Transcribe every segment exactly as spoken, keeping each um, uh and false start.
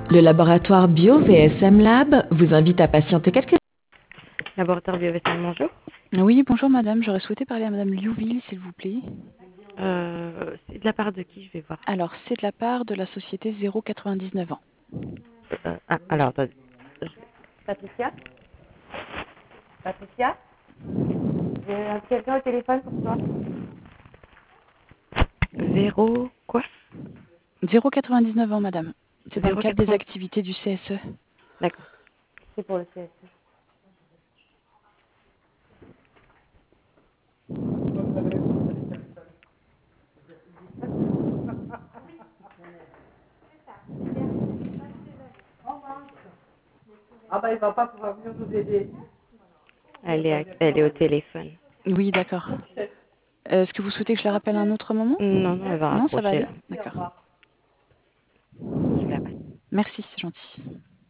Le laboratoire Bio V S M Lab vous invite à patienter quelques... Laboratoire Biovestal, bonjour. Oui, bonjour madame, j'aurais souhaité parler à madame Liouville, s'il vous plaît. Euh, c'est de la part de qui, je vais voir. Alors, c'est de la part de la société zéro quatre-vingt-dix-neuf ans. Euh, ah, alors, attendez. Je- Patricia Patricia J'ai un quelqu'un au téléphone pour toi. Zéro, quoi zéro quatre-vingt-dix-neuf ans madame. C'est dans le Zéro cadre des quatre-vingts. activités du C S E. D'accord. C'est pour le C S E. Ah bah il va pas pouvoir venir nous aider. Elle est, à- elle est au téléphone. Oui, d'accord. Euh, Est-ce que vous souhaitez que je la rappelle à un autre moment? Non, non, elle va Non, ça va raccrocher aller? là. D'accord. Je la passe. Merci, c'est gentil.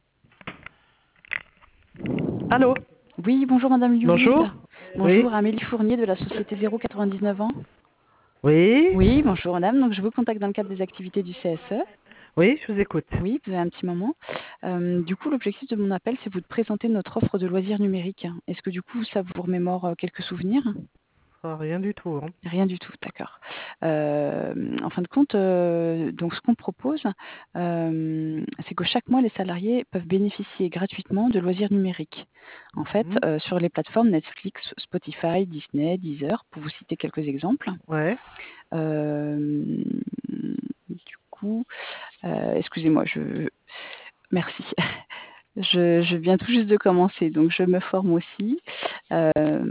Allô? Oui, bonjour madame Bonjour? Liouville. Oui? Bonjour, Amélie Fournier de la société zéro quatre-vingt-dix-neuf ans. Oui? Oui, bonjour madame. Donc je vous contacte dans le cadre des activités du C S E. Oui, je vous écoute. Oui, vous avez un petit moment. Euh, du coup, l'objectif de mon appel, c'est vous de présenter notre offre de loisirs numériques. Est-ce que du coup, ça vous remémore euh, quelques souvenirs? Ah, rien du tout, hein. Rien du tout, d'accord. Euh, en fin de compte, euh, donc ce qu'on propose, euh, c'est que chaque mois, les salariés peuvent bénéficier gratuitement de loisirs numériques. En fait, Mhm. euh, sur les plateformes Netflix, Spotify, Disney, Deezer, pour vous citer quelques exemples. Ouais. Euh, du coup, euh, excusez-moi, je merci. Je, je viens tout juste de commencer, donc je me forme aussi. Euh,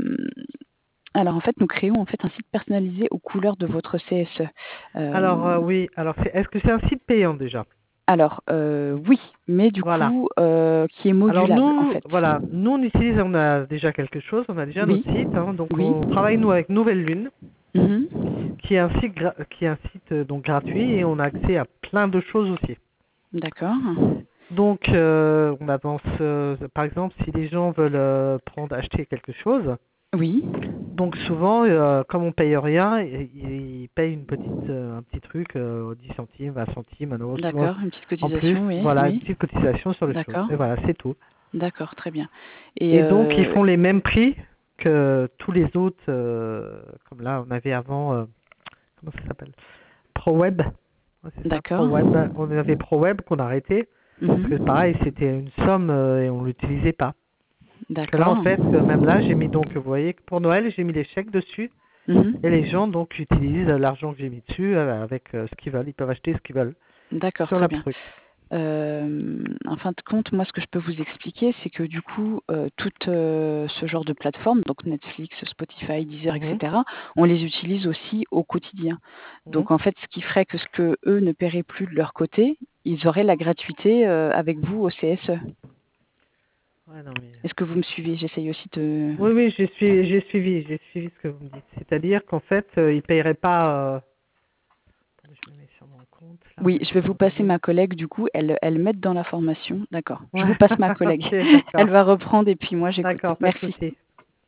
alors en fait, nous créons en fait un site personnalisé aux couleurs de votre C S E. Euh, Alors euh, oui, alors c'est est-ce que c'est un site payant déjà? alors euh, oui, mais du Voilà. coup euh, qui est Alors modulable en nous, fait. voilà, nous on utilise, on a déjà quelque chose, on a déjà Oui, notre site, hein, donc oui. on travaille nous avec Nouvelle Lune, Mhm. qui est un site gra- qui est un site euh, donc gratuit et on a accès à plein de choses aussi. D'accord. Donc euh, on avance, euh, par exemple, si les gens veulent euh, prendre, acheter quelque chose. Oui. Donc souvent, euh, comme on paye rien, ils ils payent une petite, euh, un petit truc, euh, dix centimes, vingt centimes, un euro, suivant- D'accord. Une petite en plus, cotisation, oui, voilà, une oui. petite cotisation sur les choses. D'accord. Et voilà, c'est tout. D'accord, très bien. Et Et donc ils euh, font les mêmes prix que tous les autres, euh, comme là on avait avant, euh, comment ça s'appelle? ProWeb. Ouais, c'est ça, d'accord. ProWeb. On avait ProWeb qu'on a arrêté, parce que Mhm. pareil, c'était une somme euh, et on l'utilisait pas. Parce que là, en D'accord. fait, euh, même là, j'ai mis donc, vous voyez, que pour Noël, j'ai mis les chèques dessus. Et les Mhm. gens donc utilisent euh, l'argent que j'ai mis dessus euh, avec euh, ce qu'ils veulent. Ils peuvent acheter ce qu'ils veulent D'accord, sur très la bien. truc. Euh, en fin de compte, moi, ce que je peux vous expliquer, c'est que du coup, euh, tout euh, ce genre de plateformes, donc Netflix, Spotify, Deezer, Mhm, et cetera, on les utilise aussi au quotidien. mhm. Donc, en fait, ce qui ferait que ce que eux ne paieraient plus de leur côté, ils auraient la gratuité euh, avec vous au C S E. Ouais, non, mais... Est-ce que vous me suivez? J'essaye aussi de... Oui, oui, j'ai suivi, j'ai suivi, j'ai suivi ce que vous me dites. C'est-à-dire qu'en fait, euh, ils paieraient pas. Euh... Attendez, je me mets sur mon compte là, Oui, je vais vous passer regarder. ma collègue, du coup, elle, elle m'aide dans la formation. D'accord. Je Ouais, vous passe ma collègue. ok, Elle d'accord, va reprendre et puis moi, j'écoute. d'accord, pas de Merci. souci.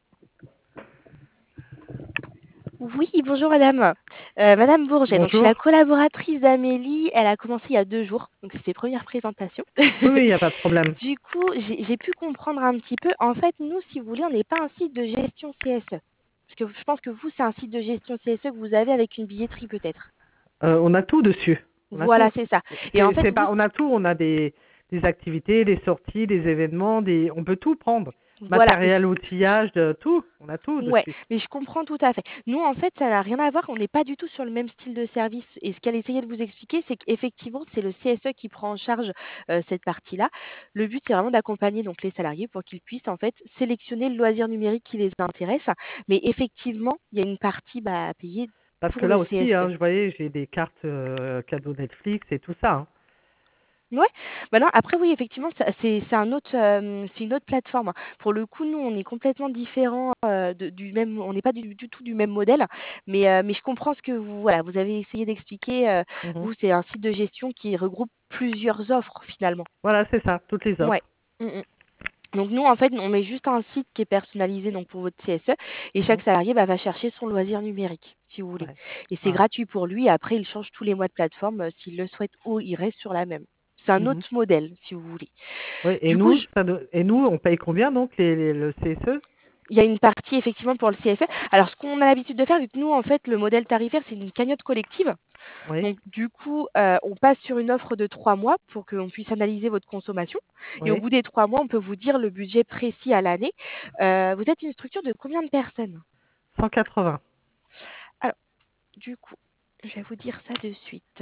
Oui, bonjour madame. Euh, madame Bourget, donc je suis Bonjour. la collaboratrice d'Amélie. Elle a commencé il y a deux jours, donc c'est ses premières présentations. Oui, oui, il n'y a pas de problème. Du coup, j'ai j'ai pu comprendre un petit peu. En fait, nous, si vous voulez, on n'est pas un site de gestion C S E. Parce que je pense que vous, c'est un site de gestion C S E que vous avez avec une billetterie peut-être. Euh, on a tout dessus. On a Voilà, tout. c'est ça. Et en C'est, fait, c'est vous, pas, on a tout. On a des, des activités, des sorties, des événements, des, on peut tout prendre. voilà. Mais Matériel, outillage, de, tout. On a tout ouais, dessus. mais je comprends tout à fait. Nous, en fait, ça n'a rien à voir. On n'est pas du tout sur le même style de service. Et ce qu'elle essayait de vous expliquer, c'est qu'effectivement, c'est le C S E qui prend en charge euh, cette partie-là. Le but, c'est vraiment d'accompagner donc les salariés pour qu'ils puissent en fait sélectionner le loisir numérique qui les intéresse. Mais effectivement, il y a une partie bah, à payer Parce que pour le là aussi, C S E. hein, je voyais, j'ai des cartes euh, cadeaux Netflix et tout ça, hein. Ouais, bah, non, après oui, effectivement, ça c'est c'est un autre, hem, c'est une autre plateforme. Pour le coup, nous, on est complètement différents, heu, de du même on n'est pas du du tout du même modèle, mais heu, mais je comprends ce que vous voilà, vous avez essayé d'expliquer, heu, Mhm. vous, c'est un site de gestion qui regroupe plusieurs offres, finalement. Voilà, c'est ça, toutes les Ouais. offres. Mmh mh. Donc nous, en fait, on met juste un site qui est personnalisé donc pour votre C S E et chaque Mhm. salarié, bah, va chercher son loisir numérique, si vous voulez Ouais. et c'est Voilà. gratuit pour lui et après il change tous les mois de plateforme, heu, s'il le souhaite ou il reste sur la même. c'est un Mhm. autre modèle, si vous voulez. Oui, et Du coup, nous, je- ça ne- et nous, on paye combien donc les, les- le C S E? il y a une partie effectivement pour le C S E. Alors, ce qu'on a l'habitude de faire, vu que nous, en fait, le modèle tarifaire, c'est une cagnotte collective. Oui, Donc, du coup, euh, on passe sur une offre de trois mois pour qu'on puisse analyser votre consommation. Et au oui. bout des trois mois, on peut vous dire le budget précis à l'année. Euh, vous êtes une structure de combien de personnes? cent quatre-vingts. Alors, du coup, je vais vous dire ça de suite.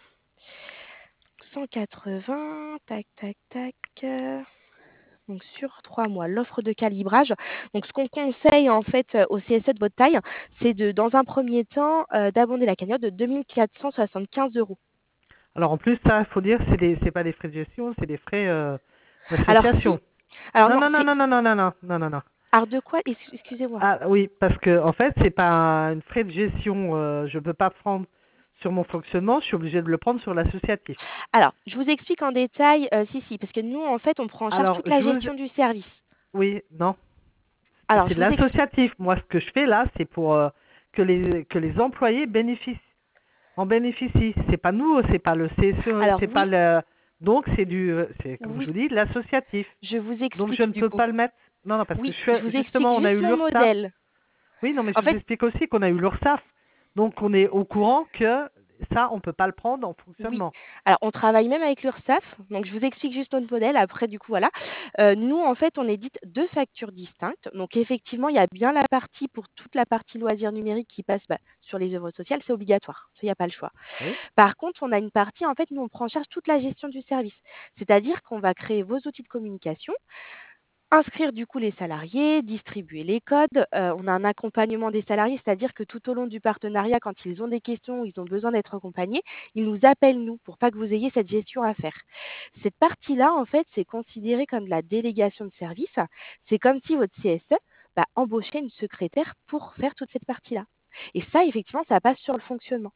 cent quatre-vingts, tac, tac, tac. euh, Donc, sur trois mois, l'offre de calibrage. Donc, ce qu'on conseille, en fait, euh, au C S E de votre taille, c'est de, dans un premier temps, euh, d'abonder la cagnotte de deux mille quatre cent soixante-quinze euros. Alors en plus, ça, il faut dire, c'est des, c'est pas des frais de gestion, c'est des frais euh, Alors, si. d'association. Alors, Non, non, non, non, c'est. non, non, non, non, non, non, non, non. Alors, de quoi? Ex- Excusez-moi. Ah oui, parce que en fait, c'est pas une frais de gestion. Euh, je peux pas prendre sur mon fonctionnement, je suis obligé de le prendre sur l'associatif. Alors, je vous explique en détail, euh, si, si, parce que nous, en fait, on prend en charge Alors, toute la je vous, gestion du service. oui, non, Alors, c'est je de vous explique. l'associatif. Moi, ce que je fais là, c'est pour euh, que les que les employés bénéficient, en bénéficient. C'est pas nous, c'est pas le C S E, Alors, c'est pas oui, le. Donc c'est du, euh, c'est comme je oui, vous dis, de l'associatif. je vous Donc je explique ne du peux coup. pas le mettre. Non, non, parce que Oui, je je fais vous explique justement, on a juste eu le l'URSSAF. modèle. Oui, non, mais En je vous fait, explique aussi qu'on a eu l'URSSAF. Donc on est au courant que ça, on peut pas le prendre en oui. fonctionnement. Alors, on travaille même avec l'URSSAF. Donc, je vous explique juste notre modèle. Après, du coup, voilà. Euh, nous, en fait, on édite deux factures distinctes. Donc, effectivement, il y a bien la partie pour toute la partie loisirs numériques qui passe bah, sur les œuvres sociales. C'est obligatoire. Ça, il n'y a pas le choix. Oui. Par contre, on a une partie, en fait, nous, on prend en charge toute la gestion du service. C'est-à-dire qu'on va créer vos outils de communication, inscrire du coup les salariés, distribuer les codes. Euh, on a un accompagnement des salariés, c'est-à-dire que tout au long du partenariat, quand ils ont des questions ou ils ont besoin d'être accompagnés, ils nous appellent, nous, pour pas que vous ayez cette gestion à faire. Cette partie-là, en fait, c'est considéré comme de la délégation de service. C'est comme si votre C S E bah, embauchait une secrétaire pour faire toute cette partie-là. Et ça, effectivement, ça passe sur le fonctionnement.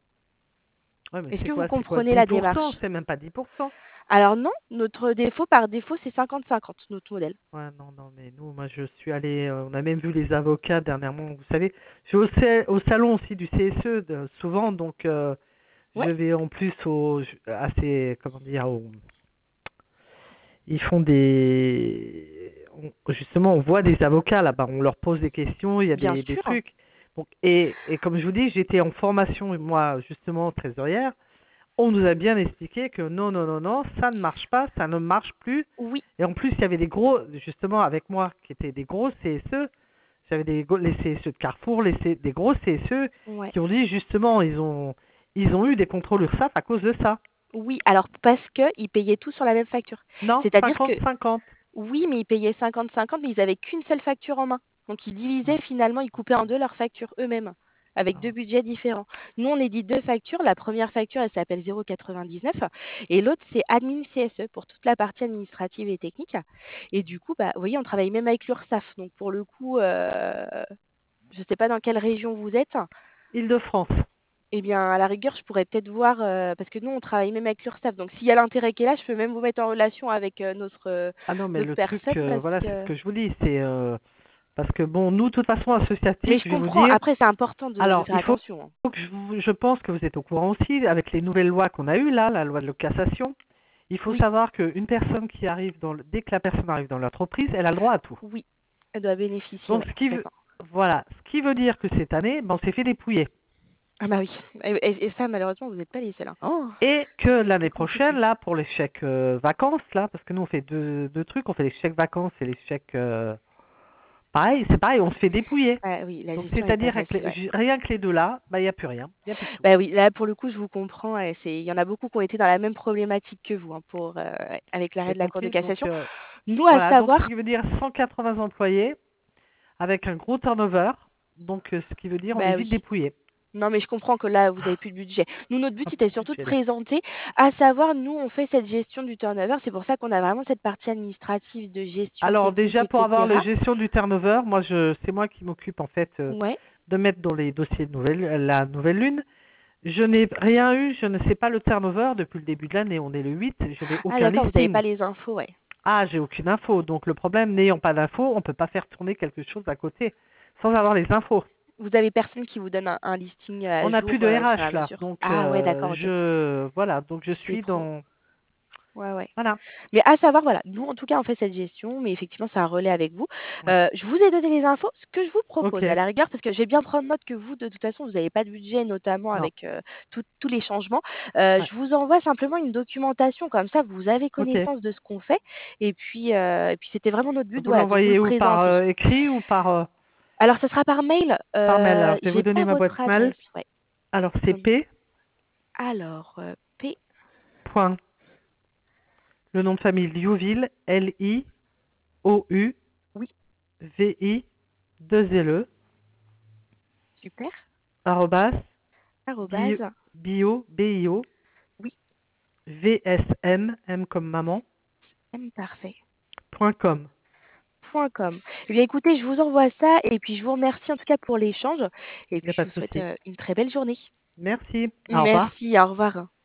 Ouais, mais Est-ce c'est que vous quoi? C'est quoi? comprenez dix la pour cent? démarche? C'est même pas dix pour cent. Alors non, notre défaut par défaut, c'est cinquante cinquante, notre modèle. Ouais, non, non, mais nous, moi, je suis allé, euh, on a même vu les avocats dernièrement. Vous savez, je suis au, sa- au salon aussi du C S E de- souvent, donc euh, je Ouais, vais en plus au, à ces, comment dire, au- ils font des, on- justement, on voit des avocats là-bas, on leur pose des questions, il y a bien des, des sûr. trucs. Donc, et, et comme je vous dis, j'étais en formation, moi, justement, trésorière. On nous a bien expliqué que non, non, non, non, ça ne marche pas, ça ne marche plus. Oui, Et en plus, il y avait des gros, justement, avec moi, qui étaient des gros C S E. J'avais des gros- les C S E de Carrefour, les C- des gros C S E ouais. qui ont dit, justement, ils ont, ils ont eu des contrôles URSSAF à cause de ça. Oui, alors parce qu'ils payaient tout sur la même facture. Non, C'est-à-dire que cinquante cinquante. oui, mais ils payaient cinquante cinquante, mais ils avaient qu'une seule facture en main. Donc ils divisaient finalement, ils coupaient en deux leur facture eux-mêmes, avec deux budgets différents. Nous, on édite deux factures. La première facture, elle s'appelle zéro quatre-vingt-dix-neuf et l'autre, c'est admin C S E pour toute la partie administrative et technique. Et du coup, bah, vous voyez, on travaille même avec l'URSSAF. Donc pour le coup, euh, je ne sais pas dans quelle région vous êtes. Île-de-France. Eh bien, à la rigueur, je pourrais peut-être voir, euh, parce que nous, on travaille même avec l'URSSAF. Donc, s'il y a l'intérêt qui est là, je peux même vous mettre en relation avec euh, notre, euh, Ah non, mais notre le truc, personne, euh, parce voilà, c'est ce que. que je vous dis, c'est euh, parce que bon, nous, de toute façon, Mais associatif, je je vais vous comprends. dire, Après, c'est important de, de alors, faire il faut attention, hein. que je, vous- je pense que vous êtes au courant aussi, avec les nouvelles lois qu'on a eues là, la loi de la cassation, il faut Oui, savoir qu'une personne qui arrive dans, le- dès que la personne arrive dans l'entreprise, elle a le droit à tout. oui, elle doit bénéficier, Donc, ouais, ce qui veut, complètement. voilà, ce qui veut dire que cette année, ben, on s'est fait dépouiller. Ah bah oui. Et, et- et ça, malheureusement, vous n'êtes pas les seuls, hein. Oh, Et que c'est l'année prochaine, compliqué. là, pour les chèques euh, vacances, là, parce que nous, on fait deux, deux trucs, on fait les chèques vacances et les chèques... euh, pareil, c'est pareil, on se fait dépouiller. Ah oui, la Donc, gestion est pas c'est-à-dire, avec facile, les- ouais. ju- rien que les deux là, bah, il n'y a plus rien. Il n'y a plus de sous. Bah oui, là, pour le coup, je vous comprends. Et c'est, il y en a beaucoup qui ont été dans la même problématique que vous, hein, pour, euh, avec Vous l'arrêt avez de la Cour de compris? Donc, cassation. euh, Nous, à voilà, donc ce savoir, qui veut dire cent quatre-vingts employés avec un gros turnover. Donc, euh, ce qui veut dire on est bah vite oui. dépouillé. Non, mais je comprends que là, vous avez plus de budget. Nous, notre but, Un c'était peu de surtout de budget là. présenter, à savoir, nous, on fait cette gestion du turnover. C'est pour ça qu'on a vraiment cette partie administrative de gestion Alors, technique, déjà, pour avoir et cetera. la gestion du turnover, moi, je, c'est moi qui m'occupe en fait euh, Ouais. de mettre dans les dossiers de nouvelle, la nouvelle lune. Je n'ai rien eu, je ne sais pas le turnover depuis le début de l'année. On est le huit, je n'ai Ah, aucun d'accord, vous n'avez pas listing. les infos, ouais. Ah, j'ai aucune info. Donc, le problème, n'ayant pas d'infos, on ne peut pas faire tourner quelque chose à côté sans avoir les infos. Vous avez personne qui vous donne un, un listing à On n'a plus jour de euh, au fur et à R H là, mesure. donc Ah, ouais, d'accord, euh, ok. je voilà, donc je C'est suis trop. dans Ouais, ouais. Voilà. Mais à savoir, voilà, nous, en tout cas, on fait cette gestion, mais effectivement, c'est un relais avec vous. Ouais. Heu, je vous ai donné les infos. Ce que je vous Ok. propose, à la rigueur, parce que je vais bien prendre note que vous, de toute façon, vous n'avez pas de budget, notamment Non. avec, heu, tous tous les changements. Heu, Ouais. je vous envoie simplement une documentation, comme ça, vous avez Ok. connaissance de ce qu'on fait et puis, heu et puis c'était vraiment notre but, Vous voilà, de vous le l'envoyez où? Par présenter. euh, écrit ou par, euh, Alors ça sera par mail, par mail? Alors, heu, je vais vous j'ai donner pas ma boîte votre mail. adresse, ouais, Alors, c'est donc P. alors, heu, P Point. Le nom de famille Liouville. L I O U oui, V I deux L E. super, Arrobas. Bio, arrobase, bio, B I O. oui, V S M. M comme maman. M parfait. Point com. Point com. Eh bien, écoutez, je vous envoie ça et puis je vous remercie en tout cas pour l'échange et Il n'y a puis pas je de vous souhaite, souci. heu, une très belle journée. Merci. Au revoir. Merci, au revoir.